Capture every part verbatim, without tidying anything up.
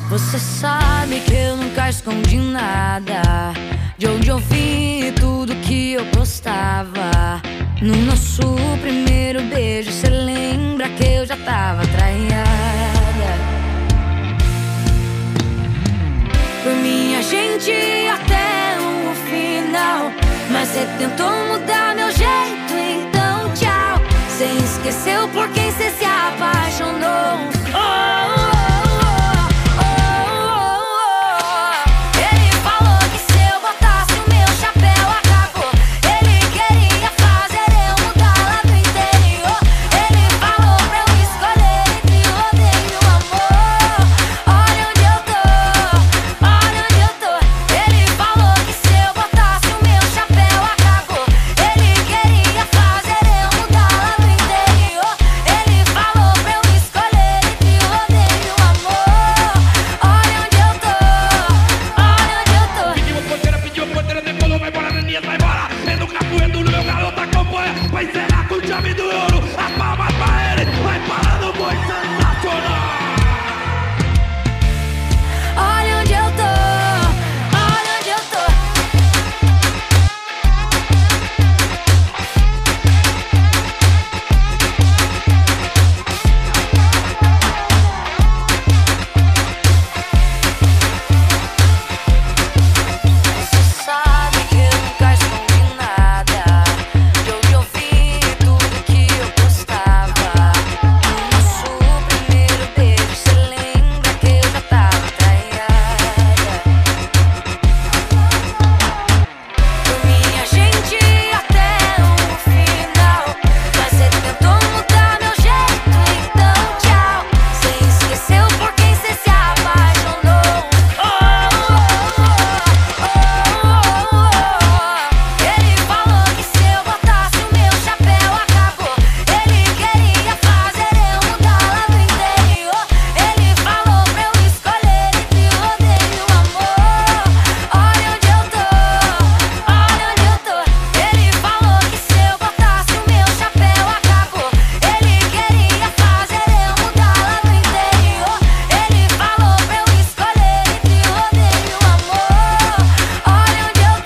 Você sabe que eu nunca escondi nada de onde eu vim e tudo que eu postava. No nosso primeiro beijo, cê lembra que eu já tava traída? Por mim a gente ia até o final, mas cê tentou mudar meu jeito, então tchau. Cê esqueceu por quem cê se apaixonou. Oh, oh.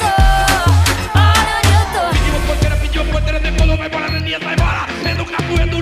Vai embora, eu nunca fui do